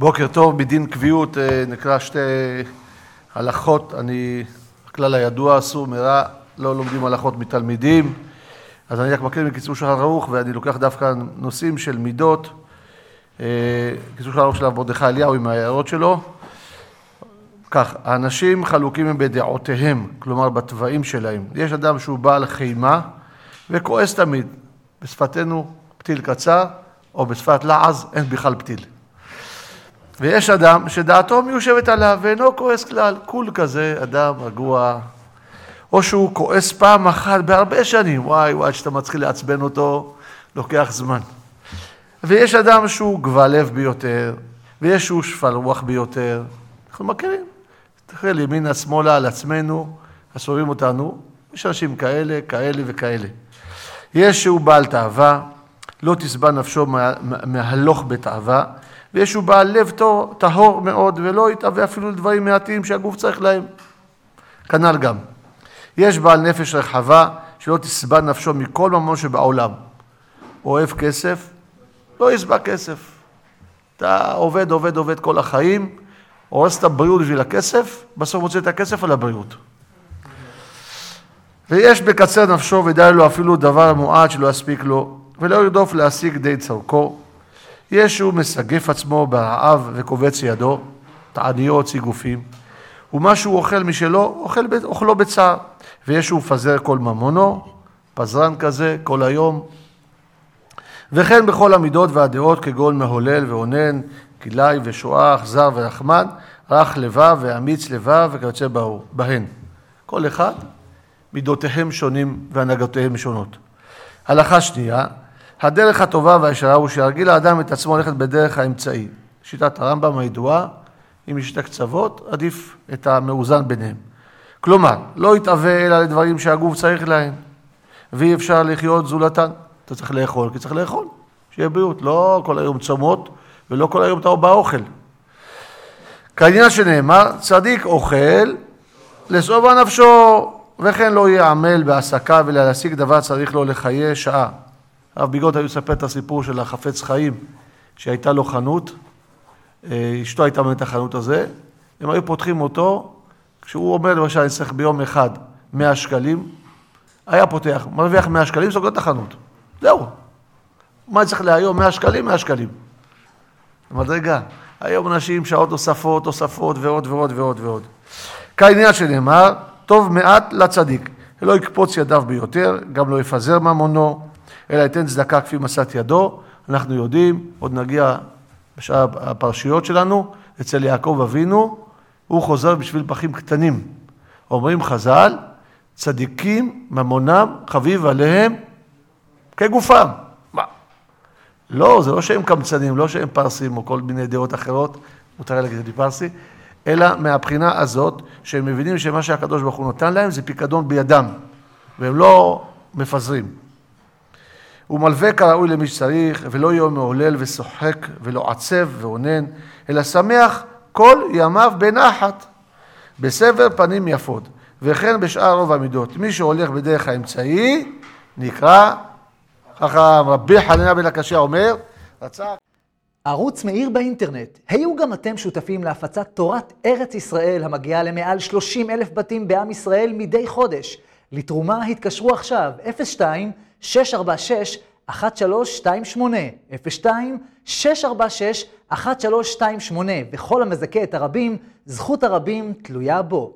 בוקר טוב, בדין קביעות נקרא שתי הלכות. הכלל הידוע, אסור מרע, לא לומדים הלכות מתלמידים. אז אני רק מקריא מקיצור שולחן ערוך, ואני לוקח דווקא נושאים של מידות. קיצור שולחן ערוך של מרדכי אליהו עם ההערות שלו. כך, האנשים חלוקים הם בדעותיהם, כלומר בטבעים שלהם. יש אדם שהוא בעל חימה וכועס תמיד. בשפתנו פתיל קצר, או בשפת לעז אין בכלל פתיל. ויש אדם שדעתו מיושבת עליו ואינו כועס כלל, קול כזה, אדם רגוע, או שהוא כועס פעם אחת בהרבה שנים, וואי, שאתה מתחיל לעצבן אותו, לוקח זמן. ויש אדם שהוא גבל לב ביותר, ויש שהוא שפל רוח ביותר. אנחנו מכירים, תחל ימינה שמאלה על עצמנו, הסובבים אותנו, יש אנשים כאלה, כאלה וכאלה. יש שהוא בעל תאווה, לא תסבע נפשו מהלוך בתאווה, ויש שהוא בעל לב טהור מאוד, ולא יתאווה אפילו לדברים מעטים שהגוף צריך להם. כנ"ל גם. יש בעל נפש רחבה, שלא תסבע נפשו מכל ממון שבעולם. אוהב כסף, לא יסבע כסף. אתה עובד כל החיים, הורס את הבריאות בשביל הכסף, בסוף מוצא את הכסף על הבריאות. ויש בקצר נפשו ודי לו אפילו דבר מועט שלא יספיק לו, ולא ירדוף להשיג די צורכו. יש שהוא מסגף עצמו ברעב וקובץ ידו, תעניות, סיגופים, ומה שהוא אוכל משלו, אוכלו בצער. ויש שהוא מפזר כל ממונו, פזרן כזה כל היום. וכן בכל המידות והדעות כגון מהולל ואונן, כלאי ושואח, זר ורחמן, רך לבב ואמיץ לבב וכיוצא בהן. כל אחד מידותיהם שונים והנהגותיהם שונות. הלכה שנייה, הדרך הטובה והישרה הוא שירגיל האדם את עצמו ללכת בדרך האמצעי. שיטת הרמב"ם הידועה, אם יש שתי קצוות, עדיף את המאוזן ביניהם. כלומר, לא יתאווה אלא לדברים שהגוף צריך להם, ואי אפשר לחיות זולתן. אתה צריך לאכול, כי צריך לאכול, שיהיה בריאות. לא כל היום צומות, ולא כל היום אתה באוכל. כעניין שנאמר, צדיק אוכל, לשובע נפשו, וכן לא יעמל בעסקה ולהשיג דבר צריך לו לחיי שעה. הרב ביגות היו לספר את הסיפור של החפץ חיים, שהייתה לו חנות, אשתו הייתה מנהלת החנות הזה, הם היו פותחים אותו, כשהוא אומר למשל, אני צריך ביום אחד 100 שקלים, היה פותח, מרוויח 100 שקלים, סוגר את החנות. זהו. מה צריך להיום? 100 שקלים? 100 שקלים. מדרגה. היום אנשים שעות תוספות ועוד. כעניין שנאמר, טוב מעט לצדיק. לא יקפוץ ידיו ביותר, גם לא יפזר ממונו, אלא ייתן צדקה כפי מסת ידו. אנחנו יודעים, עוד נגיע בשאר הפרשיות שלנו, אצל יעקב אבינו, הוא חוזר בשביל פחים קטנים. אומרים חז"ל, צדיקים ממונם חביב עליהם כגופם. מה? לא, זה לא שהם קמצנים, לא שהם פרסים או כל מיני דעות אחרות, מותר להגיד את פרסי, אלא מהבחינה הזאת שהם מבינים שמה שהקדוש ברוך הוא נותן להם זה פיקדון בידם, והם לא מפזרים. הוא מלווה כראוי למי שצריך, ולא יהיה מעולל ושוחק ולא עצב ועונן, אלא שמח כל ימיו בנחת, בסבר פנים יפות, וכן בשאר רוב המידות. מי שהולך בדרך האמצעי נקרא, ככה רבי חנינא בן הקשיא אומר, ערוץ מאיר באינטרנט. היו גם אתם שותפים להפצת תורת ארץ ישראל המגיעה למעל 30,000 בתים בעם ישראל מדי חודש. לתרומה התקשרו עכשיו 02-646-1328 02-646-1328 וכל המזכה את הרבים, זכות הרבים תלויה בו.